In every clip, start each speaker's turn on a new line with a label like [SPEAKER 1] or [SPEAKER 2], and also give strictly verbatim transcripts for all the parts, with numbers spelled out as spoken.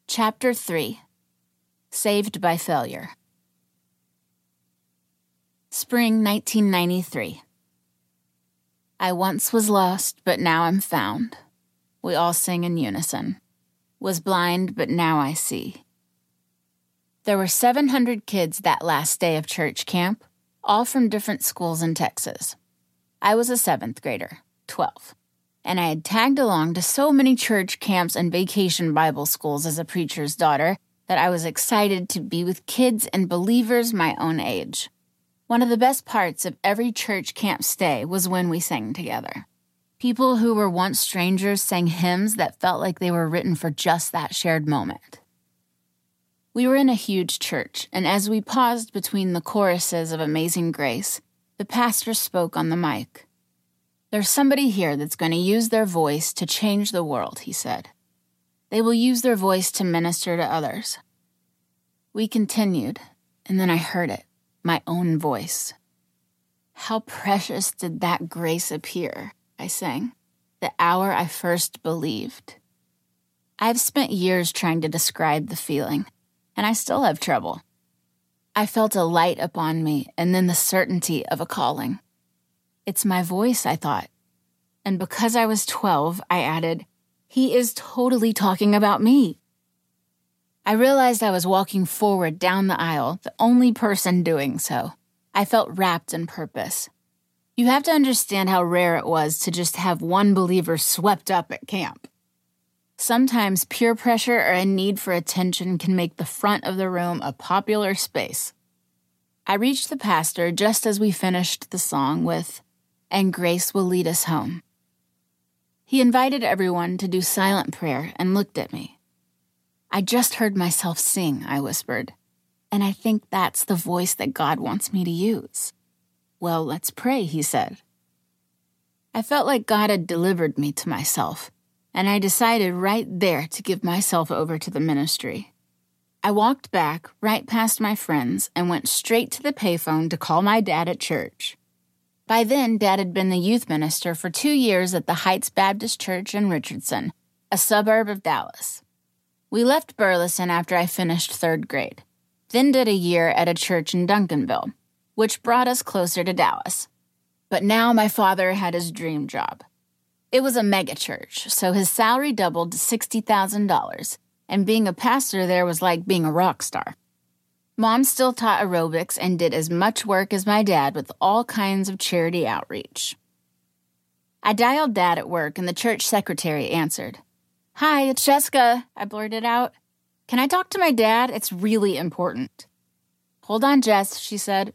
[SPEAKER 1] Chapter three. Saved by Failure. Spring nineteen ninety-three. I once was lost, but now I'm found. We all sing in unison. Was blind, but now I see. There were seven hundred kids that last day of church camp, all from different schools in Texas. I was a seventh grader, twelve, and I had tagged along to so many church camps and vacation Bible schools as a preacher's daughter that I was excited to be with kids and believers my own age. One of the best parts of every church camp stay was when we sang together. People who were once strangers sang hymns that felt like they were written for just that shared moment. We were in a huge church, and as we paused between the choruses of Amazing Grace, the pastor spoke on the mic. "There's somebody here that's going to use their voice to change the world," he said. "They will use their voice to minister to others." We continued, and then I heard it, my own voice. "How precious did that grace appear," I sang, "the hour I first believed." I've spent years trying to describe the feeling, and I still have trouble. I felt a light upon me, and then the certainty of a calling. It's my voice, I thought. And because I was twelve, I added, he is totally talking about me. I realized I was walking forward down the aisle, the only person doing so. I felt wrapped in purpose. You have to understand how rare it was to just have one believer swept up at camp. Sometimes peer pressure or a need for attention can make the front of the room a popular space. I reached the pastor just as we finished the song with, "And grace will lead us home." He invited everyone to do silent prayer and looked at me. "I just heard myself sing," I whispered, "and I think that's the voice that God wants me to use." "Well, let's pray," he said. I felt like God had delivered me to myself, and I decided right there to give myself over to the ministry. I walked back right past my friends and went straight to the payphone to call my dad at church. By then, Dad had been the youth minister for two years at the Heights Baptist Church in Richardson, a suburb of Dallas. We left Burleson after I finished third grade, then did a year at a church in Duncanville, which brought us closer to Dallas. But now my father had his dream job. It was a megachurch, so his salary doubled to sixty thousand dollars, and being a pastor there was like being a rock star. Mom still taught aerobics and did as much work as my dad with all kinds of charity outreach. I dialed Dad at work, and the church secretary answered. "Hi, it's Jessica," I blurted out. "Can I talk to my dad? It's really important." "Hold on, Jess," she said.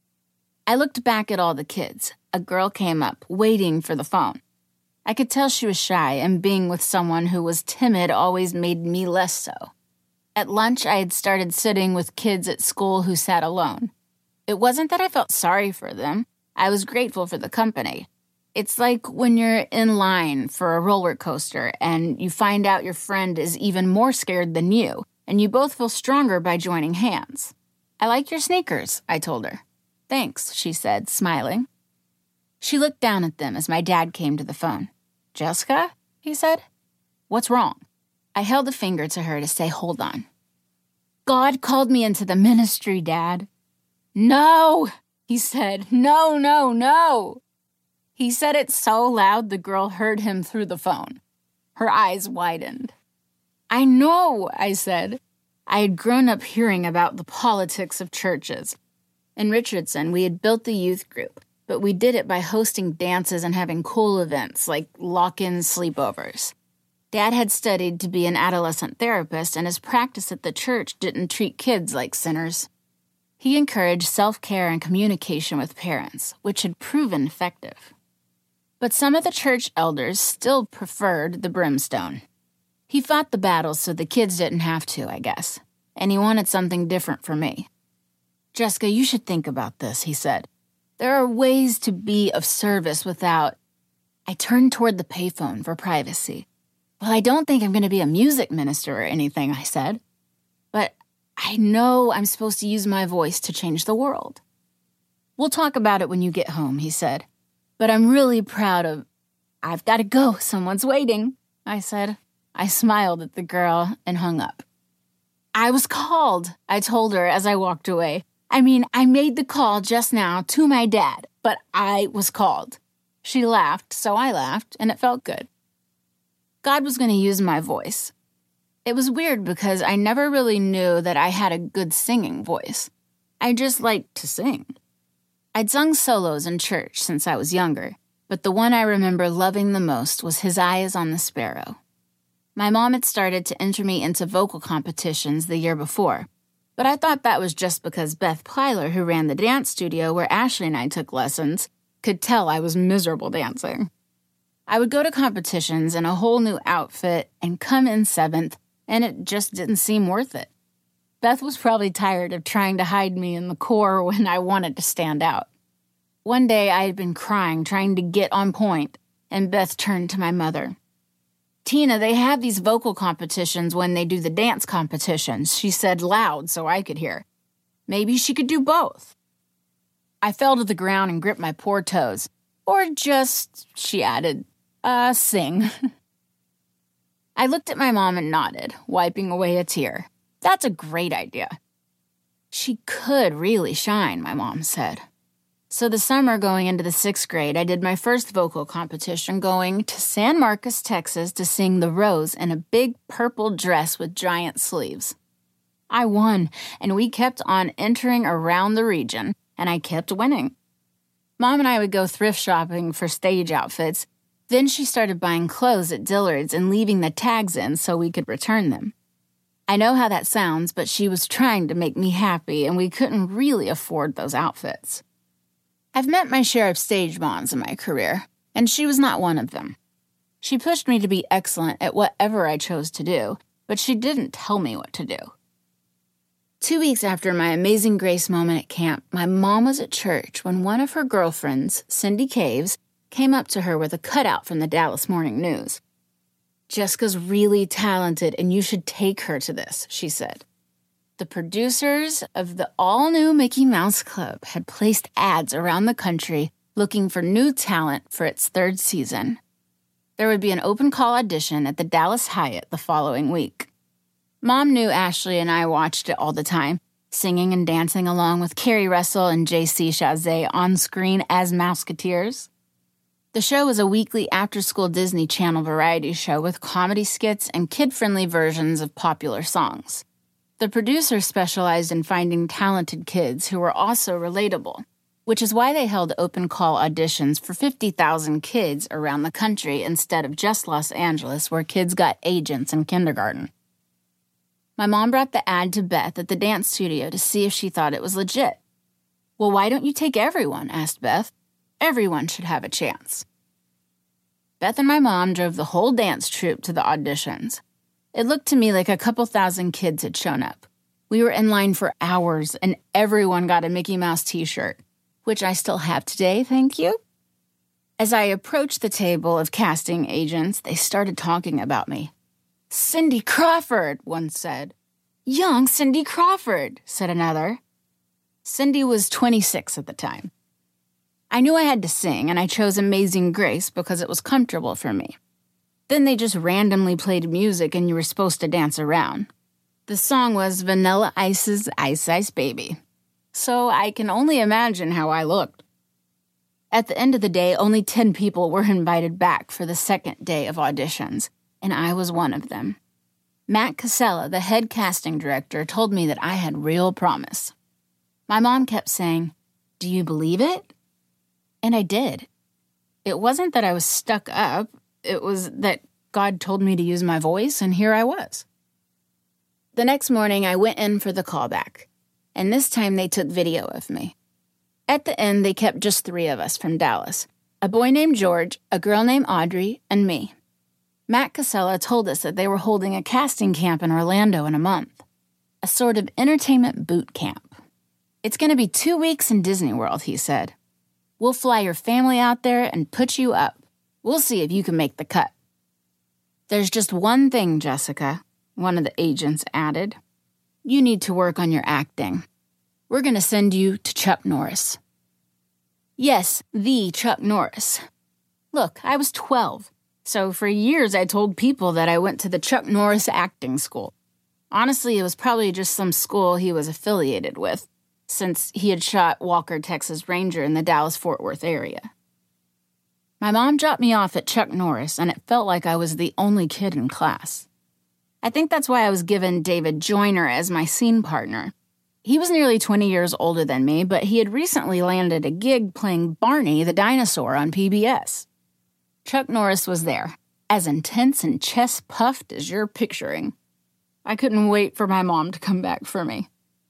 [SPEAKER 1] I looked back at all the kids. A girl came up, waiting for the phone. I could tell she was shy, and being with someone who was timid always made me less so. At lunch, I had started sitting with kids at school who sat alone. It wasn't that I felt sorry for them. I was grateful for the company. It's like when you're in line for a roller coaster and you find out your friend is even more scared than you, and you both feel stronger by joining hands. "I like your sneakers," I told her. "Thanks," she said, smiling. She looked down at them as my dad came to the phone. "Jessica?" he said. "What's wrong?" I held a finger to her to say, "Hold on." "God called me into the ministry, Dad." "No," he said. "No, no, no." He said it so loud the girl heard him through the phone. Her eyes widened. "I know," I said. I had grown up hearing about the politics of churches. In Richardson, we had built the youth group, but we did it by hosting dances and having cool events like lock-in sleepovers. Dad had studied to be an adolescent therapist, and his practice at the church didn't treat kids like sinners. He encouraged self-care and communication with parents, which had proven effective. But some of the church elders still preferred the brimstone. He fought the battles so the kids didn't have to, I guess, and he wanted something different for me. "Jessica, you should think about this," he said. "There are ways to be of service without—" I turned toward the payphone for privacy. "Well, I don't think I'm going to be a music minister or anything," I said. "But I know I'm supposed to use my voice to change the world." "We'll talk about it when you get home," he said. "But I'm really proud of—" "I've got to go. Someone's waiting," I said. I smiled at the girl and hung up. I was called, I told her as I walked away. I mean, I made the call just now to my dad, but I was called. She laughed, so I laughed, and it felt good. God was going to use my voice. It was weird because I never really knew that I had a good singing voice. I just liked to sing. I'd sung solos in church since I was younger, but the one I remember loving the most was His Eye is on the Sparrow. My mom had started to enter me into vocal competitions the year before, but I thought that was just because Beth Plyler, who ran the dance studio where Ashley and I took lessons, could tell I was miserable dancing. I would go to competitions in a whole new outfit and come in seventh, and it just didn't seem worth it. Beth was probably tired of trying to hide me in the corps when I wanted to stand out. One day I had been crying, trying to get on point, and Beth turned to my mother. "Tina, they have these vocal competitions when they do the dance competitions," she said loud so I could hear. "Maybe she could do both." I fell to the ground and gripped my poor toes. Or just, she added, uh, sing. I looked at my mom and nodded, wiping away a tear. That's a great idea. She could really shine, my mom said. So the summer going into the sixth grade, I did my first vocal competition going to San Marcos, Texas to sing The Rose in a big purple dress with giant sleeves. I won, and we kept on entering around the region, and I kept winning. Mom and I would go thrift shopping for stage outfits. Then she started buying clothes at Dillard's and leaving the tags in so we could return them. I know how that sounds, but she was trying to make me happy, and we couldn't really afford those outfits. I've met my share of stage moms in my career, and she was not one of them. She pushed me to be excellent at whatever I chose to do, but she didn't tell me what to do. Two weeks after my Amazing Grace moment at camp, my mom was at church when one of her girlfriends, Cindy Caves, came up to her with a cutout from the Dallas Morning News. "Jessica's really talented, and you should take her to this," she said. The producers of the all-new Mickey Mouse Club had placed ads around the country looking for new talent for its third season. There would be an open call audition at the Dallas Hyatt the following week. Mom knew Ashley and I watched it all the time, singing and dancing along with Carrie Russell and J C Chasez on screen as Mouseketeers. The show was a weekly after-school Disney Channel variety show with comedy skits and kid-friendly versions of popular songs. The producer specialized in finding talented kids who were also relatable, which is why they held open call auditions for fifty thousand kids around the country instead of just Los Angeles, where kids got agents in kindergarten. My mom brought the ad to Beth at the dance studio to see if she thought it was legit. "Well, why don't you take everyone?" asked Beth. "Everyone should have a chance." Beth and my mom drove the whole dance troupe to the auditions. It looked to me like a couple thousand kids had shown up. We were in line for hours, and everyone got a Mickey Mouse t-shirt, which I still have today, thank you. As I approached the table of casting agents, they started talking about me. "Cindy Crawford," one said. "Young Cindy Crawford," said another. Cindy was twenty-six at the time. I knew I had to sing, and I chose Amazing Grace because it was comfortable for me. Then they just randomly played music and you were supposed to dance around. The song was Vanilla Ice's Ice Ice Baby. So I can only imagine how I looked. At the end of the day, only ten people were invited back for the second day of auditions, and I was one of them. Matt Casella, the head casting director, told me that I had real promise. My mom kept saying, "Do you believe it?" And I did. It wasn't that I was stuck up. It was that God told me to use my voice, and here I was. The next morning, I went in for the callback, and this time they took video of me. At the end, they kept just three of us from Dallas, a boy named George, a girl named Audrey, and me. Matt Casella told us that they were holding a casting camp in Orlando in a month, a sort of entertainment boot camp. "It's going to be two weeks in Disney World," he said. "We'll fly your family out there and put you up. We'll see if you can make the cut." "There's just one thing, Jessica," one of the agents added. "You need to work on your acting. We're going to send you to Chuck Norris." Yes, the Chuck Norris. Look, I was twelve, so for years I told people that I went to the Chuck Norris acting school. Honestly, it was probably just some school he was affiliated with, since he had shot Walker Texas Ranger in the Dallas-Fort Worth area. My mom dropped me off at Chuck Norris, and it felt like I was the only kid in class. I think that's why I was given David Joyner as my scene partner. He was nearly twenty years older than me, but he had recently landed a gig playing Barney the dinosaur on P B S. Chuck Norris was there, as intense and chest-puffed as you're picturing. I couldn't wait for my mom to come back for me.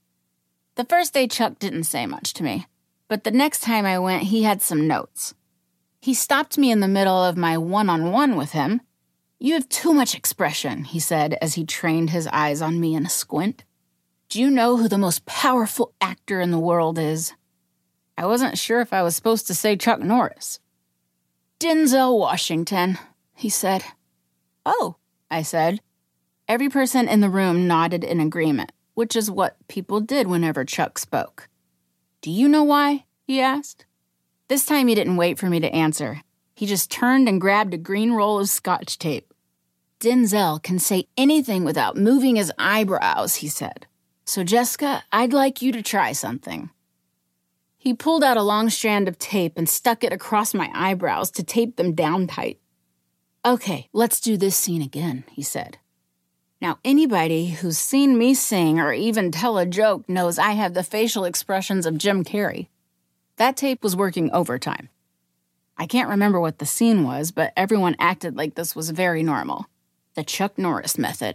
[SPEAKER 1] The first day, Chuck didn't say much to me, but the next time I went, he had some notes. He stopped me in the middle of my one-on-one with him. "You have too much expression," he said as he trained his eyes on me in a squint. "Do you know who the most powerful actor in the world is?" I wasn't sure if I was supposed to say Chuck Norris. "Denzel Washington," he said. "Oh," I said. Every person in the room nodded in agreement, which is what people did whenever Chuck spoke. "Do you know why?" he asked. This time he didn't wait for me to answer. He just turned and grabbed a green roll of Scotch tape. "Denzel can say anything without moving his eyebrows," he said. "So, Jessica, I'd like you to try something." He pulled out a long strand of tape and stuck it across my eyebrows to tape them down tight. "Okay, let's do this scene again," he said. Now, anybody who's seen me sing or even tell a joke knows I have the facial expressions of Jim Carrey. That tape was working overtime. I can't remember what the scene was, but everyone acted like this was very normal. The Chuck Norris method.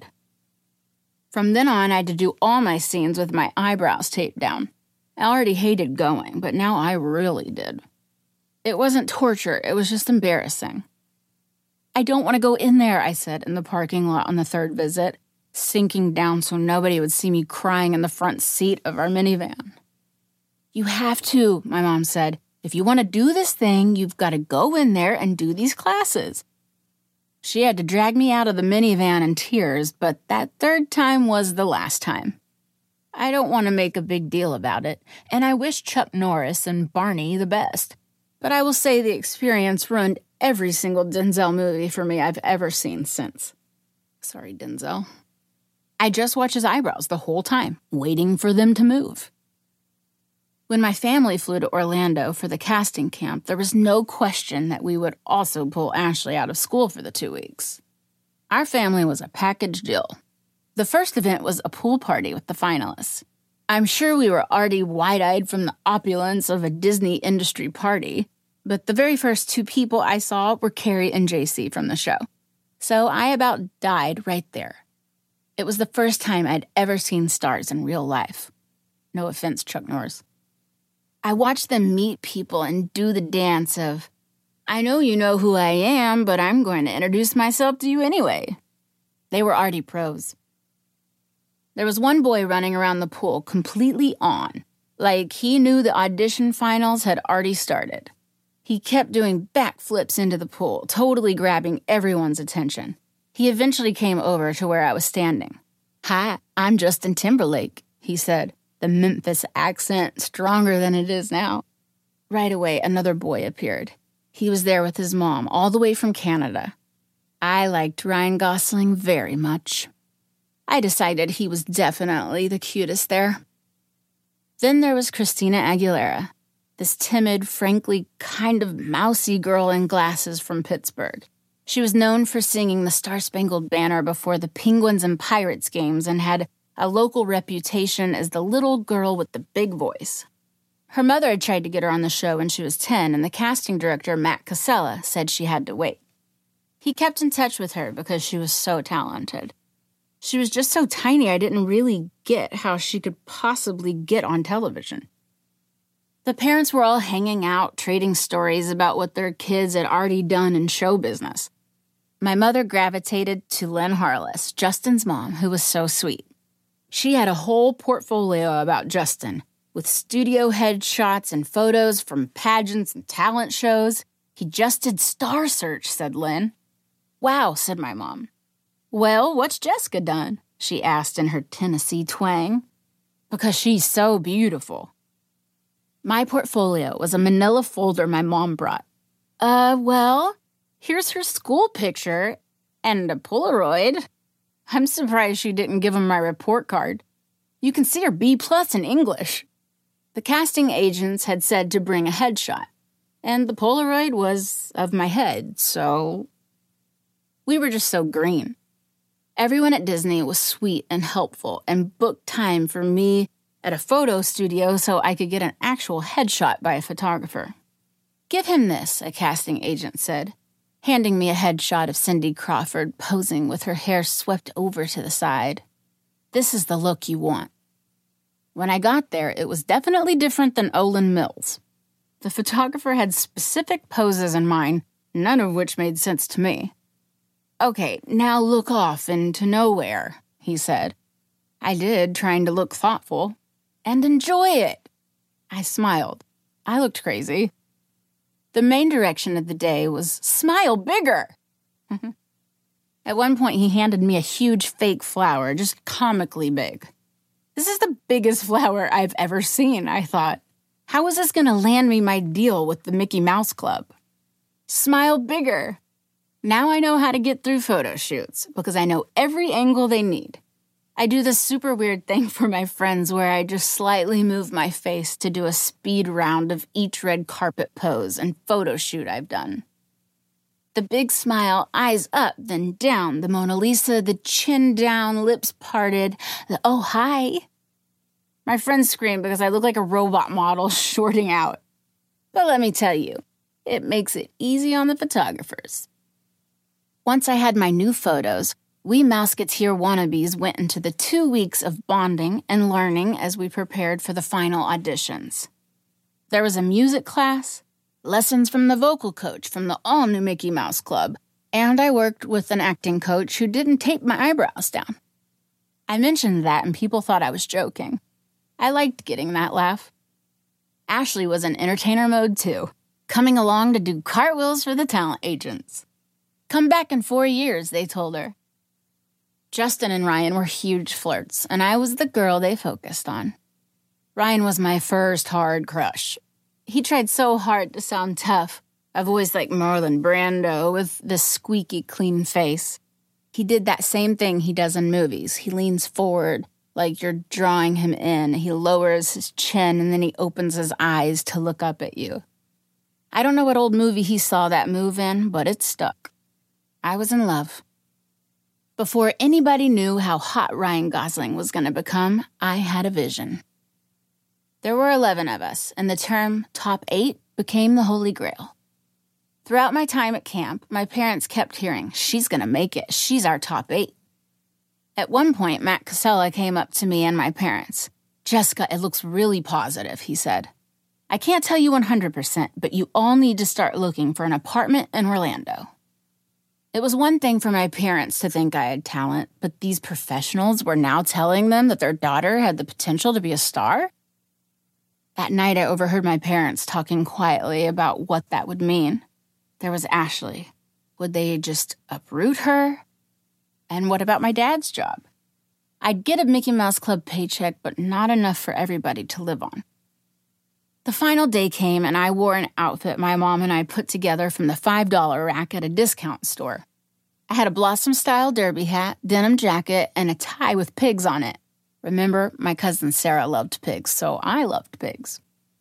[SPEAKER 1] From then on, I had to do all my scenes with my eyebrows taped down. I already hated going, but now I really did. It wasn't torture, it was just embarrassing. "I don't want to go in there," I said in the parking lot on the third visit, sinking down so nobody would see me crying in the front seat of our minivan. "You have to," my mom said. "If you want to do this thing, you've got to go in there and do these classes." She had to drag me out of the minivan in tears, but that third time was the last time. I don't want to make a big deal about it, and I wish Chuck Norris and Barney the best, but I will say the experience ruined every single Denzel movie for me I've ever seen since. Sorry, Denzel. I just watched his eyebrows the whole time, waiting for them to move. When my family flew to Orlando for the casting camp, there was no question that we would also pull Ashley out of school for the two weeks. Our family was a package deal. The first event was a pool party with the finalists. I'm sure we were already wide-eyed from the opulence of a Disney industry party, but the very first two people I saw were Carrie and J C from the show. So I about died right there. It was the first time I'd ever seen stars in real life. No offense, Chuck Norris. I watched them meet people and do the dance of, "I know you know who I am, but I'm going to introduce myself to you anyway." They were already pros. There was one boy running around the pool completely on, like he knew the audition finals had already started. He kept doing backflips into the pool, totally grabbing everyone's attention. He eventually came over to where I was standing. "Hi, I'm Justin Timberlake," he said, the Memphis accent stronger than it is now. Right away, another boy appeared. He was there with his mom, all the way from Canada. I liked Ryan Gosling very much. I decided he was definitely the cutest there. Then there was Christina Aguilera, this timid, frankly kind of mousy girl in glasses from Pittsburgh. She was known for singing the Star-Spangled Banner before the Penguins and Pirates games and had a local reputation as the little girl with the big voice. Her mother had tried to get her on the show when she was ten, and the casting director, Matt Casella, said she had to wait. He kept in touch with her because she was so talented. She was just so tiny I didn't really get how she could possibly get on television. The parents were all hanging out, trading stories about what their kids had already done in show business. My mother gravitated to Lynn Harless, Justin's mom, who was so sweet. She had a whole portfolio about Justin, with studio headshots and photos from pageants and talent shows. "He just did Star Search," said Lynn. "Wow," said my mom. "Well, what's Jessica done?" she asked in her Tennessee twang. "Because she's so beautiful." My portfolio was a manila folder my mom brought. Uh, well, here's her school picture and a Polaroid. I'm surprised she didn't give him my report card. You can see her B plus in English. The casting agents had said to bring a headshot, and the Polaroid was of my head, so... We were just so green. Everyone at Disney was sweet and helpful and booked time for me at a photo studio so I could get an actual headshot by a photographer. Give him this, a casting agent said, handing me a headshot of Cindy Crawford posing with her hair swept over to the side. This is the look you want. When I got there, it was definitely different than Olin Mills. The photographer had specific poses in mind, none of which made sense to me. Okay, now look off into nowhere, he said. I did, trying to look thoughtful. And enjoy it. I smiled. I looked crazy. The main direction of the day was smile bigger. At one point, he handed me a huge fake flower, just comically big. This is the biggest flower I've ever seen, I thought. How is this going to land me my deal with the Mickey Mouse Club? Smile bigger. Now I know how to get through photo shoots because I know every angle they need. I do this super weird thing for my friends where I just slightly move my face to do a speed round of each red carpet pose and photo shoot I've done. The big smile, eyes up, then down, the Mona Lisa, the chin down, lips parted, the oh hi. My friends scream because I look like a robot model shorting out. But let me tell you, it makes it easy on the photographers. Once I had my new photos, we Mouseketeer wannabes went into the two weeks of bonding and learning as we prepared for the final auditions. There was a music class, lessons from the vocal coach from the all-new Mickey Mouse Club, and I worked with an acting coach who didn't tape my eyebrows down. I mentioned that and people thought I was joking. I liked getting that laugh. Ashley was in entertainer mode too, coming along to do cartwheels for the talent agents. Come back in four years, they told her. Justin and Ryan were huge flirts, and I was the girl they focused on. Ryan was my first hard crush. He tried so hard to sound tough, a voice like Marlon Brando with this squeaky clean face. He did that same thing he does in movies. He leans forward like you're drawing him in. He lowers his chin, and then he opens his eyes to look up at you. I don't know what old movie he saw that move in, but it stuck. I was in love. Before anybody knew how hot Ryan Gosling was going to become, I had a vision. There were eleven of us, and the term top eight became the holy grail. Throughout my time at camp, my parents kept hearing, she's going to make it, she's our top eight. At one point, Matt Casella came up to me and my parents. Jessica, it looks really positive, he said. I can't tell you one hundred percent, but you all need to start looking for an apartment in Orlando. It was one thing for my parents to think I had talent, but these professionals were now telling them that their daughter had the potential to be a star? That night, I overheard my parents talking quietly about what that would mean. There was Ashley. Would they just uproot her? And what about my dad's job? I'd get a Mickey Mouse Club paycheck, but not enough for everybody to live on. The final day came, and I wore an outfit my mom and I put together from the five dollar rack at a discount store. I had a Blossom-style derby hat, denim jacket, and a tie with pigs on it. Remember, my cousin Sarah loved pigs, so I loved pigs.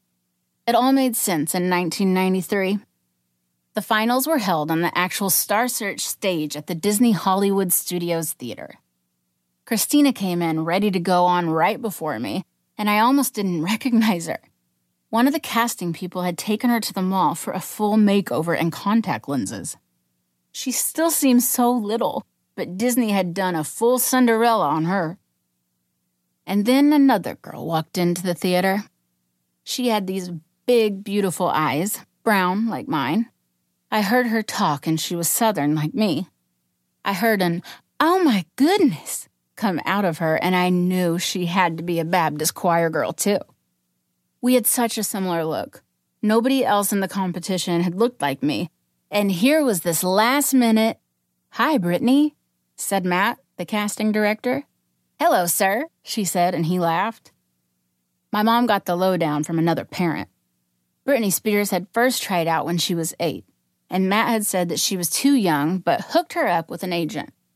[SPEAKER 1] It all made sense in nineteen ninety-three. The finals were held on the actual Star Search stage at the Disney Hollywood Studios Theater. Christina came in ready to go on right before me, and I almost didn't recognize her. One of the casting people had taken her to the mall for a full makeover and contact lenses. She still seemed so little, but Disney had done a full Cinderella on her. And then another girl walked into the theater. She had these big, beautiful eyes, brown like mine. I heard her talk, and she was Southern like me. I heard an, "Oh my goodness," come out of her, and I knew she had to be a Baptist choir girl, too. We had such a similar look. Nobody else in the competition had looked like me. And here was this last minute, "Hi, Brittany," said Matt, the casting director. "Hello, sir," she said, and he laughed. My mom got the lowdown from another parent. Britney Spears had first tried out when she was eight, and Matt had said that she was too young, but hooked her up with an agent.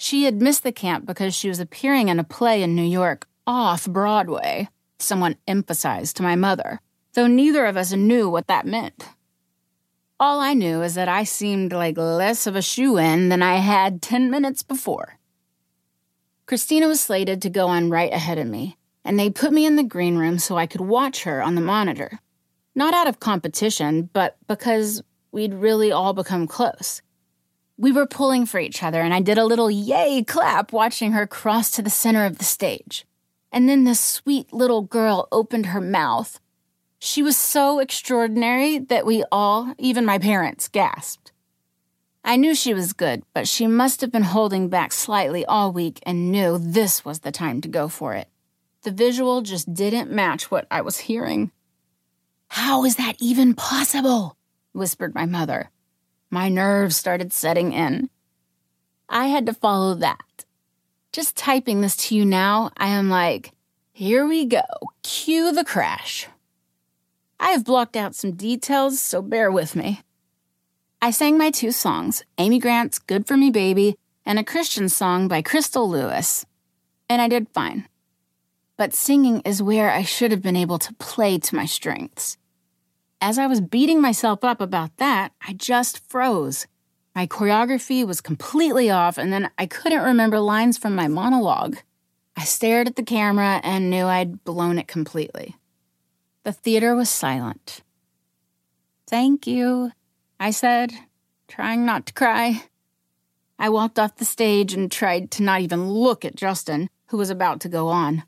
[SPEAKER 1] She had missed the camp because she was appearing in a play in New York, off-Broadway, someone emphasized to my mother, though neither of us knew what that meant. All I knew is that I seemed like less of a shoo-in than I had ten minutes before. Christina was slated to go on right ahead of me, and they put me in the green room so I could watch her on the monitor. Not out of competition, but because we'd really all become close. We were pulling for each other, and I did a little yay clap watching her cross to the center of the stage. And then this sweet little girl opened her mouth. She was so extraordinary that we all, even my parents, gasped. I knew she was good, but she must have been holding back slightly all week and knew this was the time to go for it. The visual just didn't match what I was hearing. "How is that even possible?" whispered my mother. My nerves started setting in. I had to follow that. Just typing this to you now, I am like, here we go, cue the crash. I have blocked out some details, so bear with me. I sang my two songs, Amy Grant's Good For Me Baby and a Christian song by Crystal Lewis, and I did fine. But singing is where I should have been able to play to my strengths. As I was beating myself up about that, I just froze. My choreography was completely off, and then I couldn't remember lines from my monologue. I stared at the camera and knew I'd blown it completely. The theater was silent. "Thank you," I said, trying not to cry. I walked off the stage and tried to not even look at Justin, who was about to go on.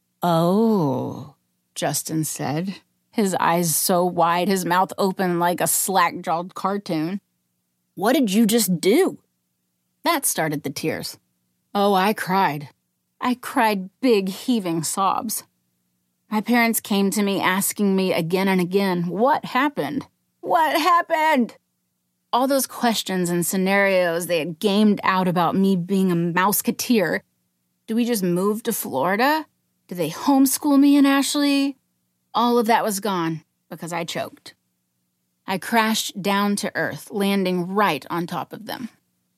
[SPEAKER 1] "Oh," Justin said, his eyes so wide his mouth open like a slack-jawed cartoon. "What did you just do?" That started the tears. Oh, I cried. I cried big, heaving sobs. My parents came to me asking me again and again, what happened? What happened? All those questions and scenarios they had gamed out about me being a mouseketeer. Do we just move to Florida? Did they homeschool me and Ashley? All of that was gone because I choked. I crashed down to earth, landing right on top of them.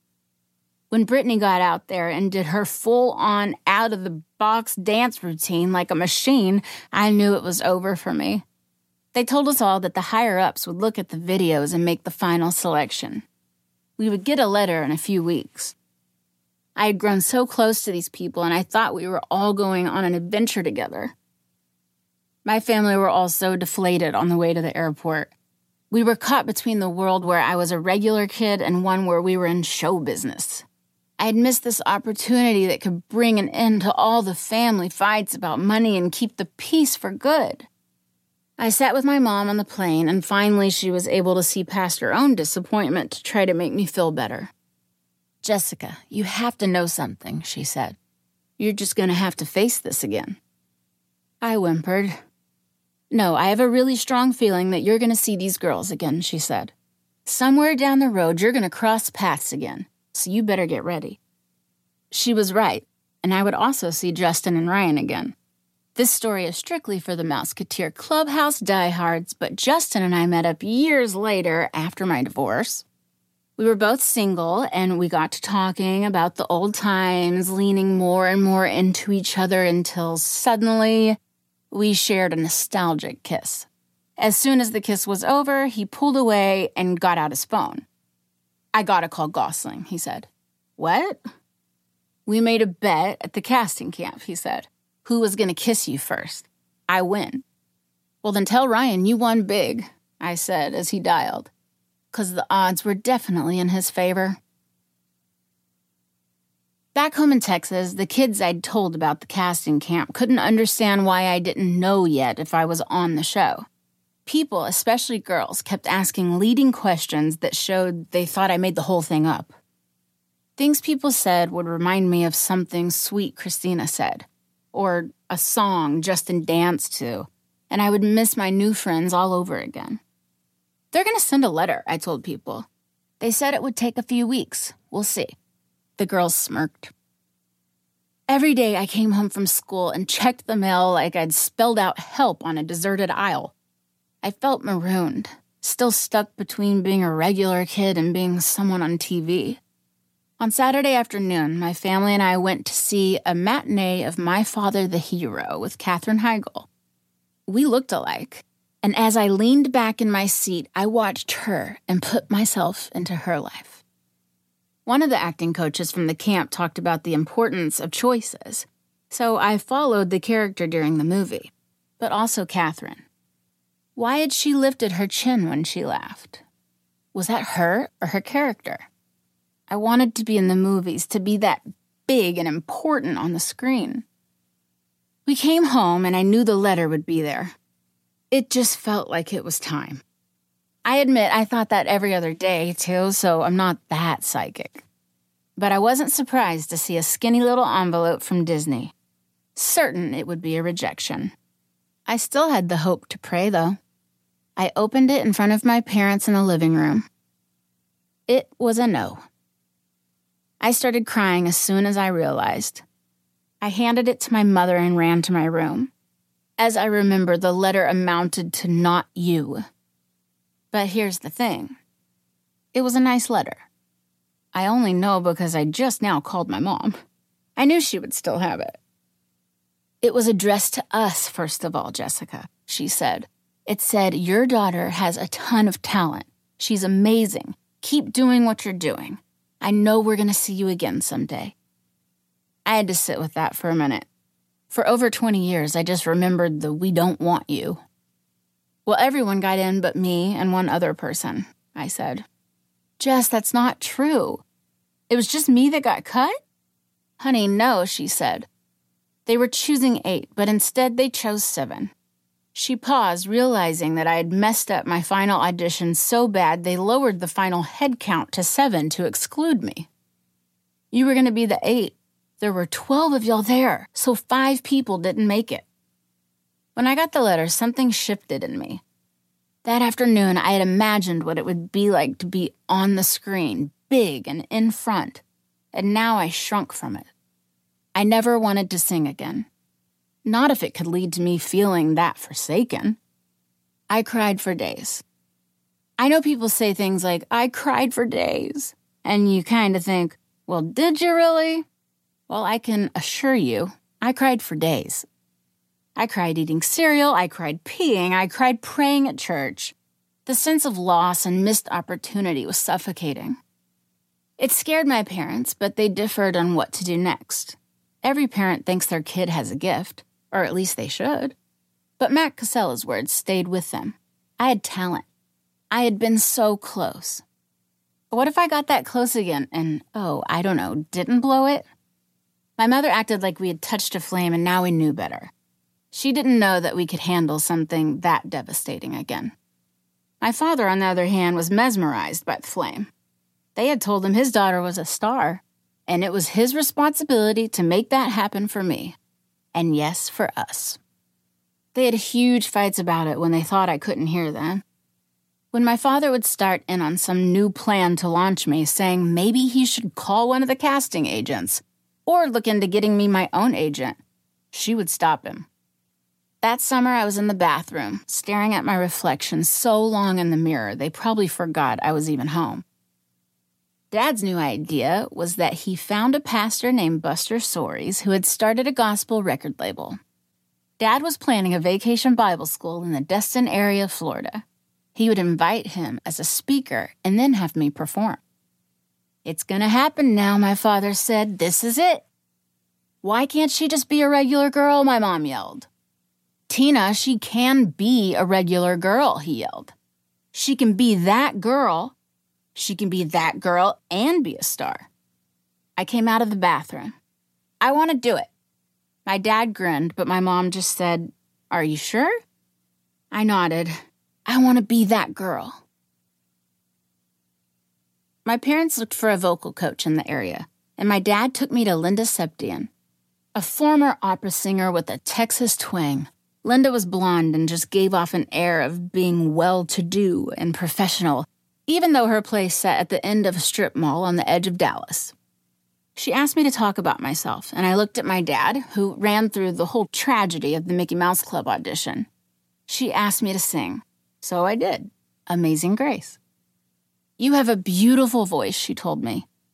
[SPEAKER 1] When Brittany got out there and did her full-on, out-of-the-box dance routine like a machine, I knew it was over for me. They told us all that the higher-ups would look at the videos and make the final selection. We would get a letter in a few weeks. I had grown so close to these people, and I thought we were all going on an adventure together. My family were all so deflated on the way to the airport. We were caught between the world where I was a regular kid and one where we were in show business. I had missed this opportunity that could bring an end to all the family fights about money and keep the peace for good. I sat with my mom on the plane, and finally she was able to see past her own disappointment to try to make me feel better. "Jessica, you have to know something," she said. "You're just going to have to face this again." I whimpered. "No, I have a really strong feeling that you're going to see these girls again," she said. "Somewhere down the road, you're going to cross paths again, so you better get ready." She was right, and I would also see Justin and Ryan again. This story is strictly for the Mouseketeer Clubhouse diehards, but Justin and I met up years later after my divorce. We were both single, and we got to talking about the old times, leaning more and more into each other until suddenly we shared a nostalgic kiss. As soon as the kiss was over, he pulled away and got out his phone. "I gotta call Gosling," he said. "What?" "We made a bet at the casting camp," he said. "Who was gonna kiss you first? I win." "Well, then tell Ryan you won big," I said as he dialed, because the odds were definitely in his favor. Back home in Texas, the kids I'd told about the casting camp couldn't understand why I didn't know yet if I was on the show. People, especially girls, kept asking leading questions that showed they thought I made the whole thing up. Things people said would remind me of something sweet Christina said, or a song Justin danced to, and I would miss my new friends all over again. "They're going to send a letter," I told people. "They said it would take a few weeks. We'll see." The girls smirked. Every day I came home from school and checked the mail like I'd spelled out help on a deserted aisle. I felt marooned, still stuck between being a regular kid and being someone on T V. On Saturday afternoon, my family and I went to see a matinee of My Father the Hero with Katherine Heigl. We looked alike, and as I leaned back in my seat, I watched her and put myself into her life. One of the acting coaches from the camp talked about the importance of choices, so I followed the character during the movie, but also Katherine. Why had she lifted her chin when she laughed? Was that her or her character? I wanted to be in the movies, to be that big and important on the screen. We came home and I knew the letter would be there. It just felt like it was time. I admit I thought that every other day, too, so I'm not that psychic. But I wasn't surprised to see a skinny little envelope from Disney. Certain it would be a rejection. I still had the hope to pray, though. I opened it in front of my parents in the living room. It was a no. I started crying as soon as I realized. I handed it to my mother and ran to my room. As I remember, the letter amounted to not you. But here's the thing. It was a nice letter. I only know because I just now called my mom. I knew she would still have it. It was addressed to us, first of all, Jessica, she said. It said, your daughter has a ton of talent. She's amazing. Keep doing what you're doing. I know we're going to see you again someday. I had to sit with that for a minute. For over twenty years, I just remembered the we don't want you. Well, everyone got in but me and one other person, I said. Jess, that's not true. It was just me that got cut? Honey, no, she said. They were choosing eight, but instead they chose seven. She paused, realizing that I had messed up my final audition so bad they lowered the final head count to seven to exclude me. You were going to be the eight. There were twelve of y'all there, so five people didn't make it. When I got the letter, something shifted in me. That afternoon, I had imagined what it would be like to be on the screen, big and in front, and now I shrunk from it. I never wanted to sing again. Not if it could lead to me feeling that forsaken. I cried for days. I know people say things like, I cried for days, and you kind of think, well, did you really? Well, I can assure you, I cried for days. I cried eating cereal, I cried peeing, I cried praying at church. The sense of loss and missed opportunity was suffocating. It scared my parents, but they differed on what to do next. Every parent thinks their kid has a gift, or at least they should. But Matt Casella's words stayed with them. I had talent. I had been so close. What if I got that close again and, oh, I don't know, didn't blow it? My mother acted like we had touched a flame and now we knew better. She didn't know that we could handle something that devastating again. My father, on the other hand, was mesmerized by the flame. They had told him his daughter was a star, and it was his responsibility to make that happen for me. And yes, for us. They had huge fights about it when they thought I couldn't hear them. When my father would start in on some new plan to launch me, saying maybe he should call one of the casting agents or look into getting me my own agent, she would stop him. That summer, I was in the bathroom, staring at my reflection so long in the mirror they probably forgot I was even home. Dad's new idea was that he found a pastor named Buster Soaries who had started a gospel record label. Dad was planning a vacation Bible school in the Destin area of Florida. He would invite him as a speaker and then have me perform. It's gonna happen now, my father said. This is it. Why can't she just be a regular girl, my mom yelled. Tina, she can be a regular girl, he yelled. She can be that girl. She can be that girl and be a star. I came out of the bathroom. I want to do it. My dad grinned, but my mom just said, Are you sure? I nodded. I want to be that girl. My parents looked for a vocal coach in the area, and my dad took me to Linda Septian, a former opera singer with a Texas twang. Linda was blonde and just gave off an air of being well-to-do and professional, even though her place sat at the end of a strip mall on the edge of Dallas. She asked me to talk about myself, and I looked at my dad, who ran through the whole tragedy of the Mickey Mouse Club audition. She asked me to sing, so I did. Amazing Grace. You have a beautiful voice, she told me.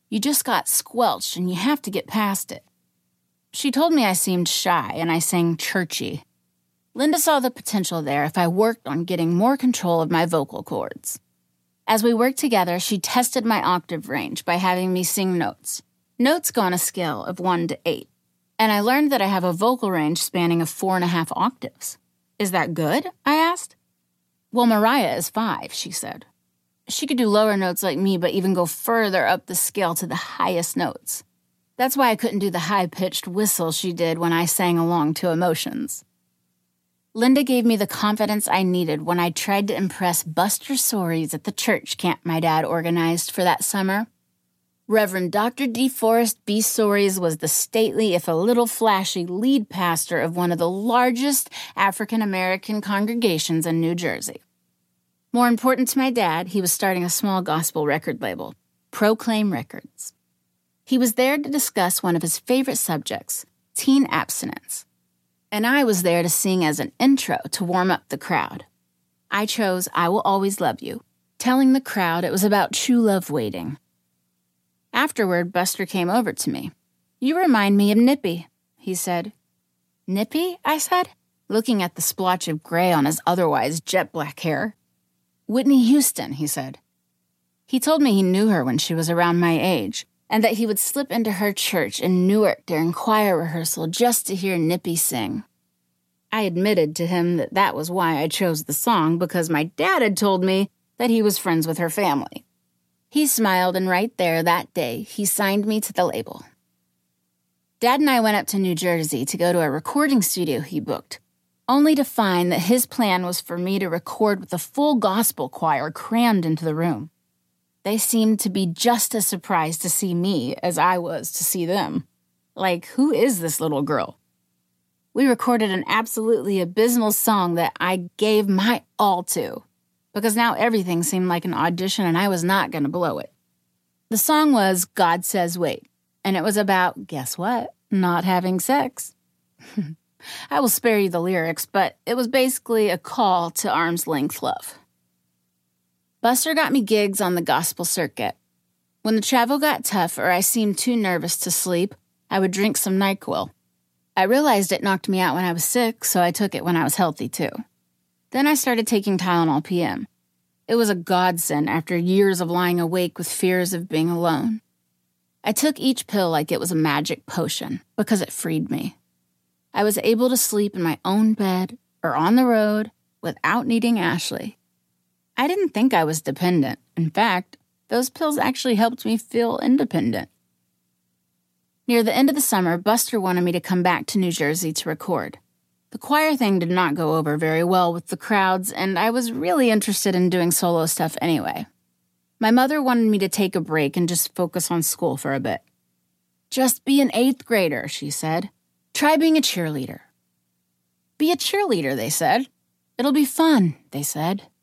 [SPEAKER 1] You just got squelched and you have to get past it. She told me I seemed shy and I sang churchy. Linda saw the potential there if I worked on getting more control of my vocal cords. As we worked together, she tested my octave range by having me sing notes. Notes go on a scale of one to eight, and I learned that I have a vocal range spanning of four and a half octaves. Is that good? I asked. Well, Mariah is five, she said. She could do lower notes like me, but even go further up the scale to the highest notes. That's why I couldn't do the high-pitched whistle she did when I sang along to Emotions. Linda gave me the confidence I needed when I tried to impress Buster Soaries at the church camp my dad organized for that summer. Reverend Doctor DeForest B. Soaries was the stately, if a little flashy, lead pastor of one of the largest African-American congregations in New Jersey. More important to my dad, he was starting a small gospel record label, Proclaim Records. He was there to discuss one of his favorite subjects, teen abstinence. And I was there to sing as an intro to warm up the crowd. I chose I Will Always Love You, telling the crowd it was about true love waiting. Afterward, Buster came over to me. You remind me of Nippy, he said. Nippy? I said, looking at the splotch of gray on his otherwise jet black hair. Whitney Houston, he said. He told me he knew her when she was around my age, and that he would slip into her church in Newark during choir rehearsal just to hear Nippy sing. I admitted to him that that was why I chose the song, because my dad had told me that he was friends with her family. He smiled, and right there that day, he signed me to the label. Dad and I went up to New Jersey to go to a recording studio he booked, only to find that his plan was for me to record with a full gospel choir crammed into the room. They seemed to be just as surprised to see me as I was to see them. Like, who is this little girl? We recorded an absolutely abysmal song that I gave my all to, because now everything seemed like an audition and I was not going to blow it. The song was God Says Wait, and it was about, guess what, not having sex. I will spare you the lyrics, but it was basically a call to arm's-length love. Buster got me gigs on the gospel circuit. When the travel got tough or I seemed too nervous to sleep, I would drink some NyQuil. I realized it knocked me out when I was sick, so I took it when I was healthy too. Then I started taking Tylenol P M. It was a godsend after years of lying awake with fears of being alone. I took each pill like it was a magic potion because it freed me. I was able to sleep in my own bed or on the road without needing Ashley. I didn't think I was dependent. In fact, those pills actually helped me feel independent. Near the end of the summer, Buster wanted me to come back to New Jersey to record. The choir thing did not go over very well with the crowds, and I was really interested in doing solo stuff anyway. My mother wanted me to take a break and just focus on school for a bit. Just be an eighth grader, she said. Try being a cheerleader. Be a cheerleader, they said. It'll be fun, they said.